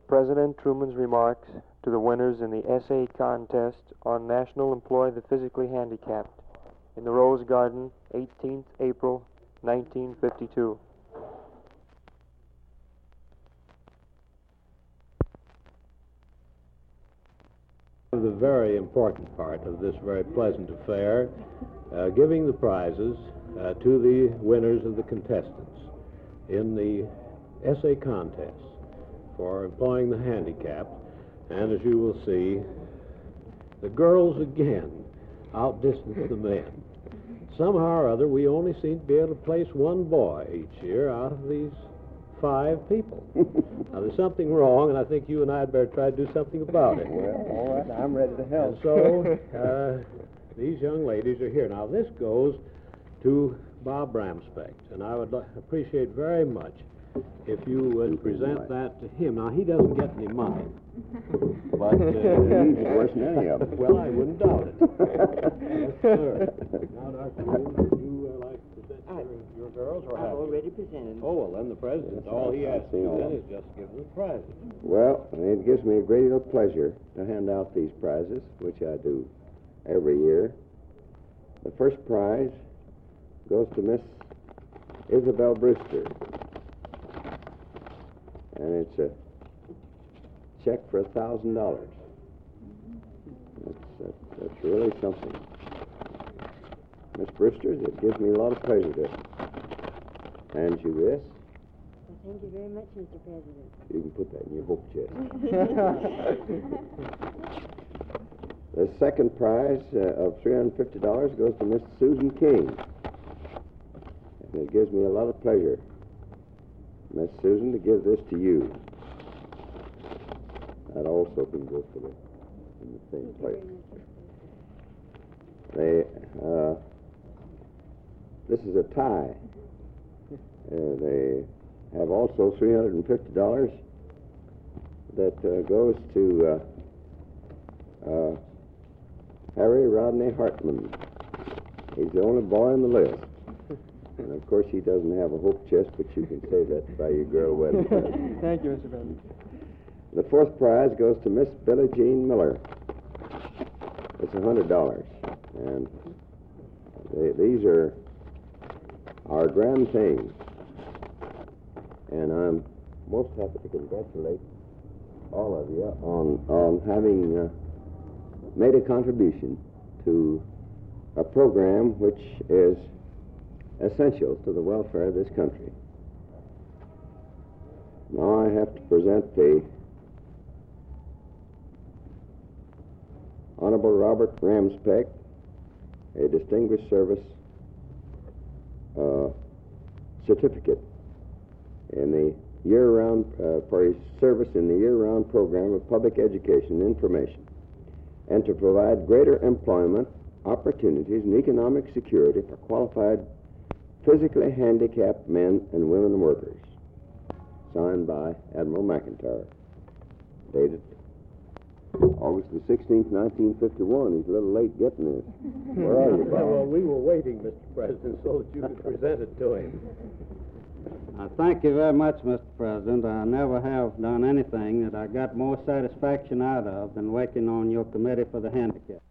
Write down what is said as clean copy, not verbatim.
President Truman's remarks to the winners in the essay contest on National Employ the Physically Handicapped in the Rose Garden, 18th April, 1952. The very important part of this very pleasant affair, giving the prizes to the winners of the contestants in the essay contest for employing the handicapped. And as you will see, the girls again outdistance the men. Somehow or other, we only seem to be able to place one boy each year out of these 5 people. Now, there's something wrong, and I think you and I had better try to do something about it. Well, all right, I'm ready to help. And so, these young ladies are here. Now, this goes to Bob Ramspecht, and I would appreciate very much if you would present that to him. Now, he doesn't get any money, but he's worse than any of them. Well, I wouldn't doubt it. Yes, sir. Now, Dr. Williams, would you like to present your girls, or I've have you? already presented. Oh, well, then the president, all he has to do then is just give them prizes. Well, it gives me a great deal of pleasure to hand out these prizes, which I do every year. The first prize goes to Miss Isabel Brewster, and it's a check for $1,000. That's really something. Miss Brewster, it gives me a lot of pleasure to hand you this. Well, thank you very much, Mr. President. You can put that in your hope chest. The second prize of $350 goes to Miss Susan King. And it gives me a lot of pleasure, Miss Susan, to give this to you. That also can go for in the same place. This is a tie. They have also $350 that goes to Harry Rodney Hartman. He's the only boy on the list. And, of course, he doesn't have a hope chest, but you can save that to buy your girl a wedding present. Thank you, Mr. President. The fourth prize goes to Miss Billie Jean Miller. It's $100. And these are our grand things. And I'm most happy to congratulate all of you on having made a contribution to a program which is essential to the welfare of this country. Now I have to present the Honorable Robert Ramspecht, a Distinguished Service certificate in the year-round for his service in the year-round program of public education and information, and to provide greater employment opportunities and economic security for qualified physically handicapped men and women workers. Signed by Admiral McIntyre. Dated August the 16th, 1951. He's a little late getting this. Where are you, Bob? Well, we were waiting, Mr. President, so that you could present it to him. Thank you very much, Mr. President. I never have done anything that I got more satisfaction out of than working on your committee for the handicapped.